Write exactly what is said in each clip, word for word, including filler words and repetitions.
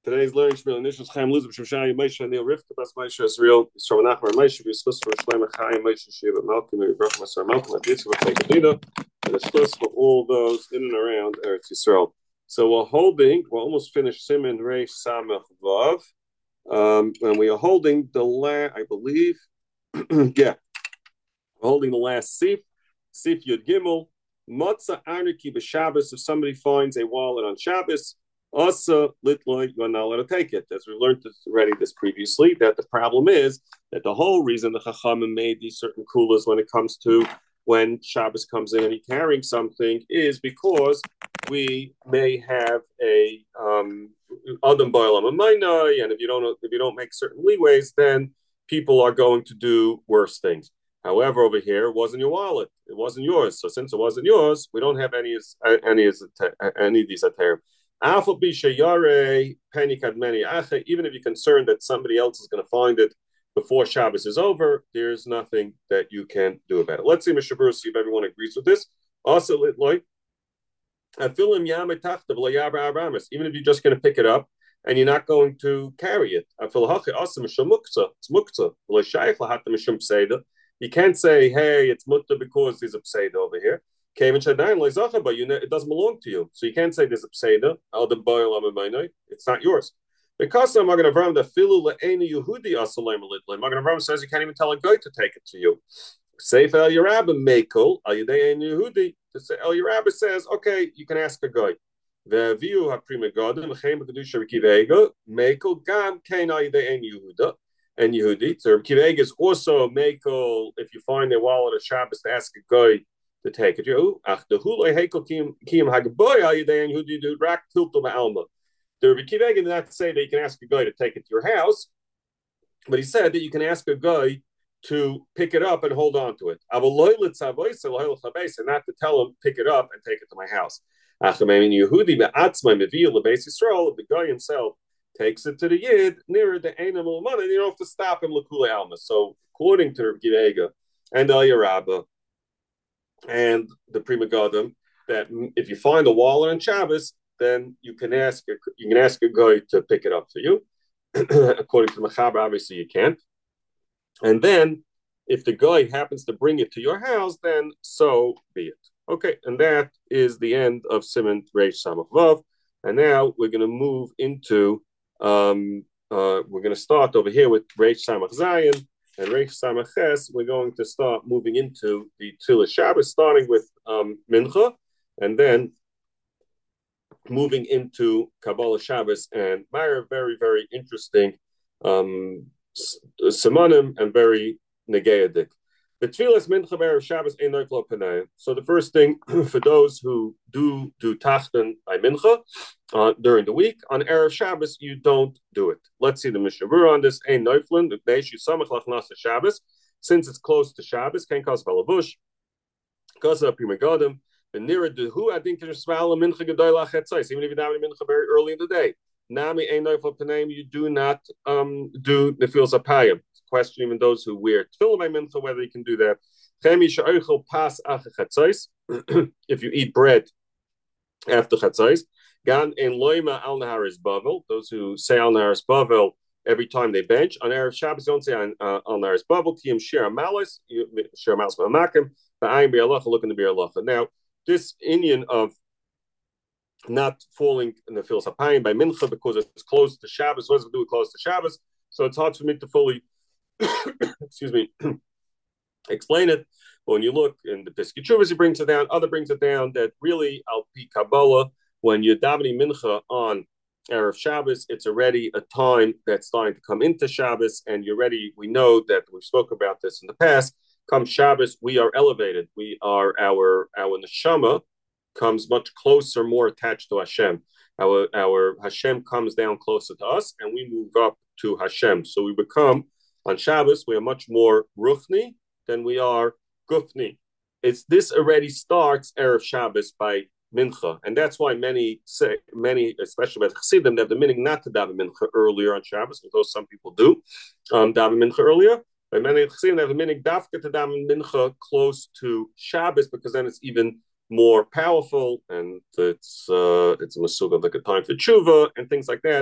Today's learning Shmuel Nishus Chaim Luzim Shemshai Moshe Neil Rivka Bas Moshe Israel Yisrael Nachman Moshe B'Yischus for Shlomo Chaim Moshe Shiva Malkim Yibrach Masar Malkim Aditz V'Tei Kedina and Yischus for all those in and around Eretz Yisrael. So we're holding, we're almost finished Siman Reish Samech Vav, um, and we are holding the last, I believe, yeah, we're holding the last Sif, Sif Yud Gimel, Matzah Arniki B'Shabbos. If somebody finds a wallet on Shabbos, also, litloy, you're not allowed to take it. As we learned this already this previously, that the problem is that the whole reason the Chachamim made these certain kulas when it comes to when Shabbos comes in and he's carrying something is because we may have a um Adam Ba'olam Amaynai, and if you don't if you don't make certain leeways, then people are going to do worse things. However, over here, it wasn't your wallet; it wasn't yours. So since it wasn't yours, we don't have any any any of these ater. Even if you're concerned that somebody else is going to find it before Shabbos is over, there's nothing that you can do about it. Let's see, Mishnah Berurah, see if everyone agrees with this. Also, like, even if you're just going to pick it up and you're not going to carry it, you can't say, hey, it's mutta because there's a pseida over here. It doesn't belong to you. So you can't say there's a pseida. It's not yours. Because Magen Avraham says you can't even tell a guy to take it to you. Seif El Yerabba Mekel Al Yedei Ein Yehudi. El Yerabba says, okay, you can ask a guy. The view have prima godem Chem Kedusha Rikivega Mekel Gam Kein Al Yedei Ein Yehuda and Yehudi. So Rikivega is also Mekel if you find a wallet of Shabbos to ask a guy to take it. The Rebbe Kiva did not say that you can ask a guy to take it to your house, but he said that you can ask a guy to pick it up and hold on to it. And not to tell him, pick it up and take it to my house. If the guy himself takes it to the Yid, nearer the animal money, you don't have to stop him. So according to Rebbe Kiva and El Yerabba, and the Prima Godim, that if you find a wallet on Shabbos, then you can ask a, you can ask a guy to pick it up for you. According to Mechaber, obviously you can't. And then, if the guy happens to bring it to your house, then so be it. Okay, and that is the end of Siman Reish Samach Vav. And now we're going to move into, um, uh, we're going to start over here with Reish Samach Zayin. And Reish Samach Ches, we're going to start moving into the Tfilah Shabbos, starting with um, Mincha, and then moving into Kabbalah Shabbos and Meir. Very, very interesting um, Simonim and very Negeidik. The Tfilas Mincha Erev Shabbos ein noiflo penayim. So the first thing for those who do do Tachton by Mincha uh, during the week, on Erev Shabbos you don't do it. Let's see the Mishnah Berurah on this. Ein noiflin the Beishu Samach Lachnas Shabbos, since it's close to Shabbos. Can't cause Balavush, cause up Prima Godim. The nearer to who I think there's Svala Mincha Gedoyla Chetzais, even if you daven Mincha very early in the day. Nami ein noiflo penayim. You do not um, do Nefilas Apayim. Question even those who wear tefillah by mincha whether you can do that. If you eat bread after chatzos, gan in loima al naharis bavel. Those who say al naharis bavel every time they bench on erev Shabbos don't say on uh, al naharis bavel. Tiyam shir malis, shir malis ma'amakim. Ba'ayim bi'alacha, look in the bi'alacha. Now this Indian of not falling in the filas hapayim by mincha because it's close to Shabbos. What does it do with close to Shabbos? So it's hard for me to fully excuse me, explain it. But when you look in the Piskei Teshuvos, he brings it down. Other brings it down that really al pi Kabbalah, when you're davening mincha on erev Shabbos, it's already a time that's starting to come into Shabbos, and you're ready. We know that we've spoken about this in the past. Come Shabbos, we are elevated. We are our our neshama comes much closer, more attached to Hashem. Our our Hashem comes down closer to us, and we move up to Hashem. So we become. On Shabbos, we are much more ruchni than we are gufni. It's this already starts Erev Shabbos by mincha, and that's why many say many, especially by Chassidim, they have the meaning not to daven mincha earlier on Shabbos, although some people do um, daven mincha earlier. But many Chassidim have the meaning dafka to daven mincha close to Shabbos because then it's even more powerful and it's uh, it's a masugah like a time for tshuva and things like that.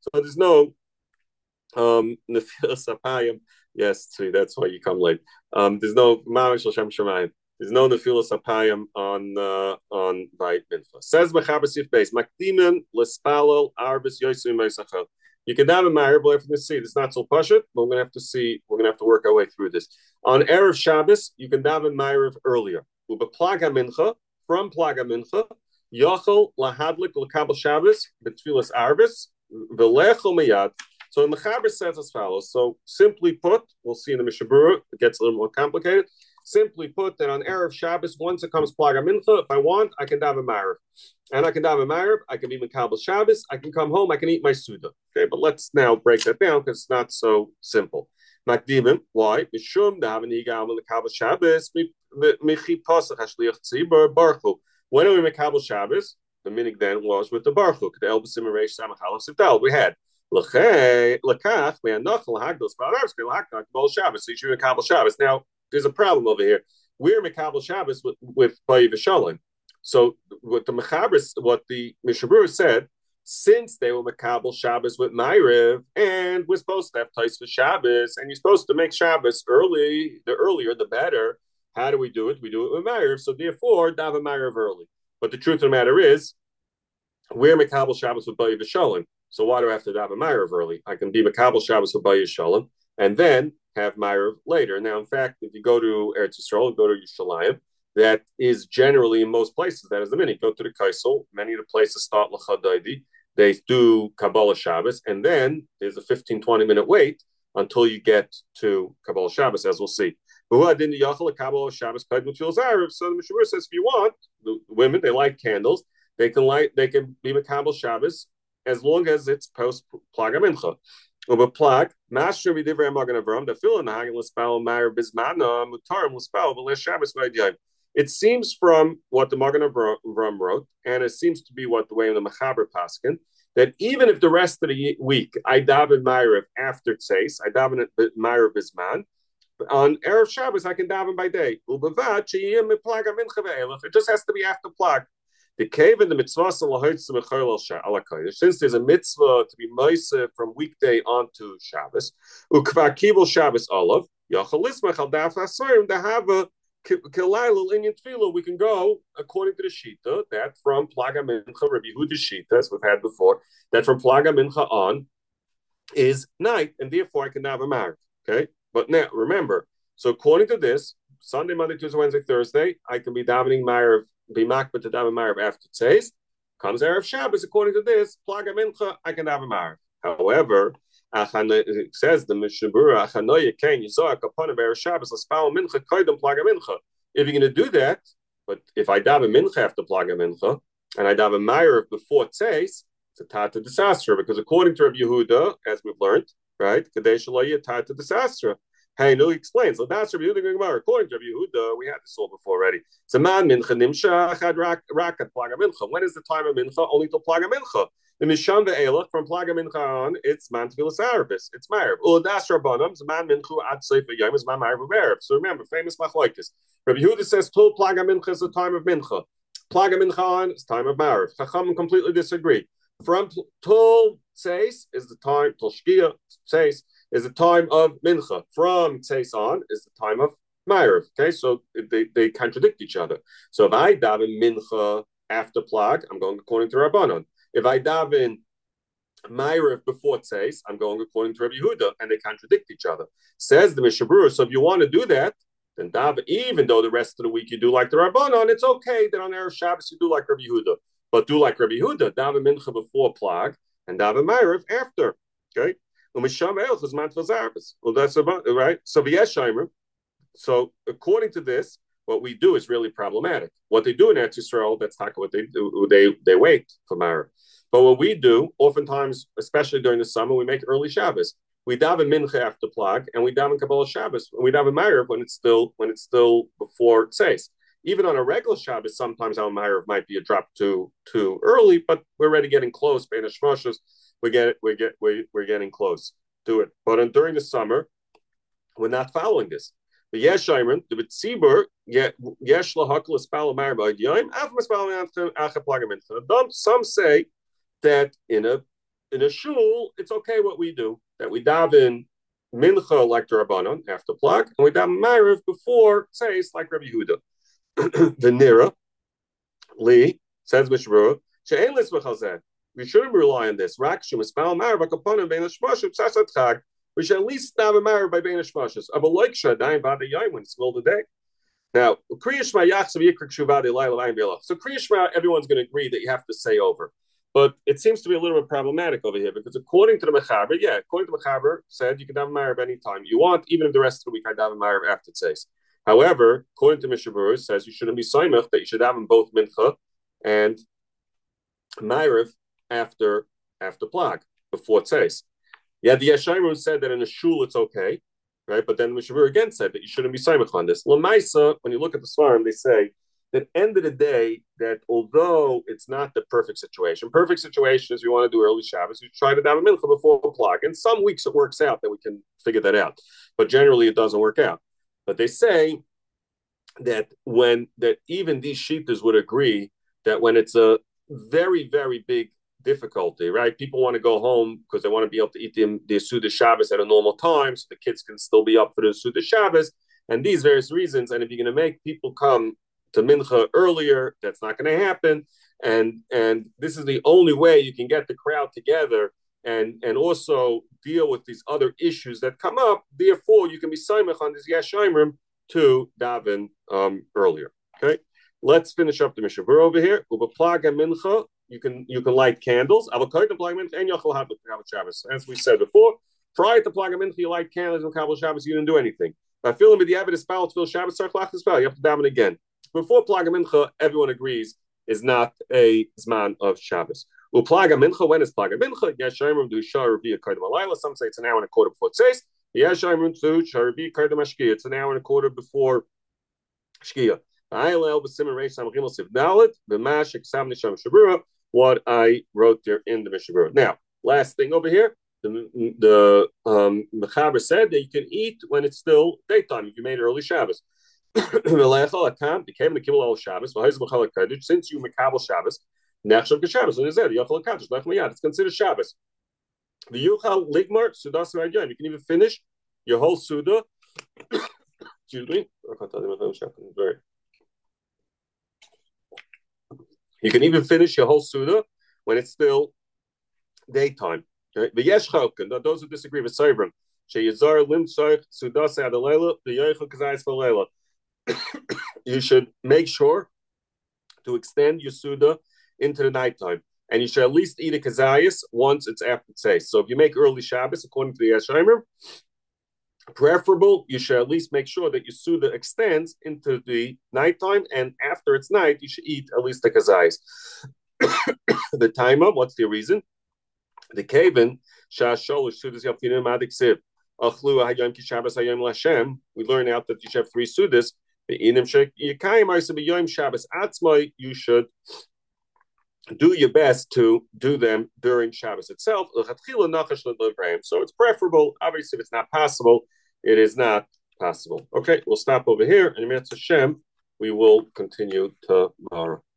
So there's no um Nefilas Apayim. Yes, see, that's why you come late. Um, there's no Mamish L'Shem Shemayim. There's no Nefilas Apayim on uh, on Beit Mincha. Says Mechaber Sif Beis Makdimin L'Spalel Arbis Yosu Meisachel. You can have a Meir, but after this see, it's not so pashut. But we're gonna have to see. We're gonna have to work our way through this. On erev Shabbos, you can daven Meir earlier. Uba Plaga Mincha from Plaga Mincha. Yochel lahadlik l'kabel Shabbos betfilas arbis v'lechel miyad. So the Mechaber says as follows. So simply put, we'll see in the Mishnah Berurah, it gets a little more complicated. Simply put, that on erev Shabbos, once it comes Plaga Mincha, if I want, I can daven Ma'ariv, and I can daven Ma'ariv. I can be Mekabel Shabbos. I can come home. I can eat my Suda. Okay, but let's now break that down because it's not so simple. Makdimim, why? Mishum daven higam l'kabel Shabbos michi pasach hashliach tzibur baruch. When are we Mekabel Shabbos? The minig then was with the Baruch Hu. The Elbasim Reish Samach Aleph Sifdal. We had Lekach, we had Nachal Hagdos Baruch Hu Shabbos. So you should Mekabel Shabbos. Now there's a problem over here. We're Mekabel Shabbos with with Bayi V'Shalom. So what the Mechaber, what the Mishnah Berurah said, since they were Mekabel Shabbos with Ma'ariv, and we're supposed to have Tais for Shabbos, and you're supposed to make Shabbos early, the earlier the better. How do we do it? We do it with Ma'ariv. So therefore, daven Ma'ariv early. But the truth of the matter is, we're Mekabel Shabbos with Bayi V'Shalom. So why do I have to daven Ma'ariv early? I can be Mekabel Shabbos with Bayi V'Shalom, and then have Ma'ariv later. Now, in fact, if you go to Eretz Yisrael, go to Yerushalayim, that is generally in most places, that is the minute. Go to the Kaisel, many of the places start L'chadaidi, they do Kabbalah Shabbos, and then there's a fifteen, twenty minute wait until you get to Kabbalah Shabbos, as we'll see. So the Mishnah says, if you want, the women, they light candles, they can light, they can be Makabel Shabbos as long as it's post Plaga Mincha. Over Plag, Master B'divrei Magen Avram, the fill in the Hagen L'spal Meir Bismana Mutarim L'spal V'Lesh Shabbos V'Yayim. It seems from what the Magen Avram wrote, and it seems to be what the way of the Mechaber Paskin, that even if the rest of the week I daven Meir after Tzeis, I daven Meir Bisman, on erev Shabbos I can daven by day. It just has to be after Plag. The cave in the mitzvah, since there's a mitzvah to be meiseh from weekday on to Shabbos, ukvar kibul Shabbos olav, yachalismach al daf hasorim to have a kilailul inyan tefillah. We can go according to the shita that from Plaga Mincha, Rabbi Yehuda shita, as we've had before, that from Plaga Mincha on is night, and therefore I can have a mark. Okay, but now remember, so according to this, Sunday, Monday, Tuesday, Wednesday, Thursday, I can be davening Ma'ariv, be makbet to daven Ma'ariv after Tzeis. Comes erev Shabbos, according to this, Plaga Mincha, I can daven Ma'ariv. However, it says the Mishnah Berurah, Achanoya Ken Yizoak upon erev Shabbos, L'spal Mincha Koydem Plaga Mincha. If you're going to do that, but if I daven Mincha after Plaga Mincha and I daven Ma'ariv before Tzeis, it's a tata disaster because according to Rabbi Yehuda, as we've learned, right, Kadesh Loya tata disaster. Hey, no, he explains. So that's Rabbi Yehuda. According to Rabbi Yehuda, we had this all before already. It's a man mincha nimsha chad rakat plaga mincha. When is the time of mincha? Only till plaga mincha. The misham ve'elach from plaga mincha on, it's man tefillas arabis. It's ma'ariv. Ulas rabbanim, it's man minchu ad sefer yom is man ma'ariv ma'ariv. So remember, famous machlokes. Rabbi Yehuda says till plaga mincha is the time of mincha. Plaga mincha on is time of ma'ariv. Chacham completely disagree. From till tzeis is the time till shkia tzeis is the time of mincha. From tzeis on is the time of ma'ariv. Okay, so they, they contradict each other. So if I daven mincha after plag, I'm going according to Rabbanon. If I daven ma'ariv before tzeis, I'm going according to Rabbi Yehuda, and they contradict each other. Says the Mishnah Berurah. So if you want to do that, then daven, even though the rest of the week you do like the Rabbanon, it's okay that on erev Shabbos you do like Rabbi Yehuda. But do like Rabbi Yehuda, daven mincha before plag and daven ma'ariv after. Okay, well that's about right. So so according to this, what we do is really problematic. What they do in Eretz Yisrael, that's not what they do. They they wait for ma'ariv. But what we do, oftentimes, especially during the summer, we make early Shabbos. We daven mincha after plag, and we daven Kabbalah Shabbos, and we daven ma'ariv when it's still when it's still before tzeis. Even on a regular Shabbos, sometimes our Ma'ariv might be a drop too too early, but we're already getting close. Bein hashmashos, we get it, we get we we're getting close to it. But in, during the summer, we're not following this. The yesh ayman, the b'tzibur, yesh lahakol espal Ma'ariv b'yayim, af espal achaplag mincha. Some say that in a in a shul, it's okay what we do, that we daven mincha like the Rabbanon after plug, and we daven ma'ariv before tzeis like Rabbi Yehuda. The nira li says Mishmur she'en lisbachazeh. We shouldn't rely on this. Rakshim espal ma'ariv akaponim bein hashmashim sashat chag. We should at least daven ma'ariv by bein hashmashim. But like shadayim v'ada yayim when it's middle of the day. Now, Kriya Shema Yachsav Yikrik Shuvah De'Layla V'ayim B'Yalach. So Kriya Shema, everyone's going to agree that you have to say over. But it seems to be a little bit problematic over here because according to the Mechaber, yeah, according to the Mechaber, said you can daven Ma'ariv anytime you want, even if the rest of the week I daven Ma'ariv after Tzeis. However, according to Mishnah Berurah, says you shouldn't be Soimach, that you should daven both Mincha and Ma'ariv after after Plag, before Tzeis. Yeah, the Yeshayim said that in a shul it's okay. Right, but then Mishnah Berurah again said that you shouldn't be saimach on this. Lamaisa, when you look at the Svarim, they say that end of the day, that although it's not the perfect situation, perfect situation is you want to do early Shabbos, you try to daven mincha before the clock. And some weeks it works out that we can figure that out, but generally it doesn't work out. But they say that when that even these shittas would agree that when it's a very very big difficulty, right? People want to go home because they want to be able to eat the, the Suda Shabbos at a normal time so the kids can still be up for the Suda Shabbos, and these various reasons. And if you're going to make people come to Mincha earlier, that's not going to happen. And and this is the only way you can get the crowd together and, and also deal with these other issues that come up. Therefore, you can be Saimach on this Yashayimrim to daven um, earlier. Okay, let's finish up the Mishnah Berurah over here. Ubaplaga Mincha. You can you can light candles. As we said before, prior to Plag Mincha, you light candles and Kabbalah Shabbos. You didn't do anything. By filling with the Abbot spell to fill Shabbos, you have to daven again. Before Plag Mincha, everyone agrees is not a zman of Shabbos. Uplag Mincha, when is Plag Mincha? Yeshayim do shar via kaidam alayla. Some say it's an hour and a quarter before tzeis. Yeshayim do shar via kaidam ashkiya. It's an hour and a quarter before shkiya. What I wrote there in the Mishnah Berurah. Now, last thing over here, the the um, Mechaber said that you can eat when it's still daytime if you made early Shabbos. Since you Mekabel Shabbos, Nechshav Shabbos, it's considered Shabbos. The Yuchal Ligmar Sudas Rayyan. You can even finish your whole Suda. Excuse me. You can even finish your whole Suda when it's still daytime. Right? The Yesh Chalkin, those who disagree with Seibrim, Sheyazar Lim Soich Sudas Adalela, the Yoichel Kazayis Valela. You should make sure to extend your Suda into the nighttime. And you should at least eat a Kazayis once it's after Tzeis. So if you make early Shabbos, according to the Yeshayim, preferable, you should at least make sure that your Suda extends into the nighttime, and after it's night, you should eat at least the kazayis. The timer, what's the reason? The Kaven, Shas Sholosh Sudas Yafinim Adiksiv, Achlu Hayom Kishabbos Hayom Lashem. We learn out that you should have three Sudas. The Inim Shek Yikayim Isa B'Yom Shabbos Atzmai. You should do your best to do them during Shabbos itself. So it's preferable. Obviously, if it's not possible, it is not possible. Okay, we'll stop over here. And Mitzvah Hashem, we will continue tomorrow.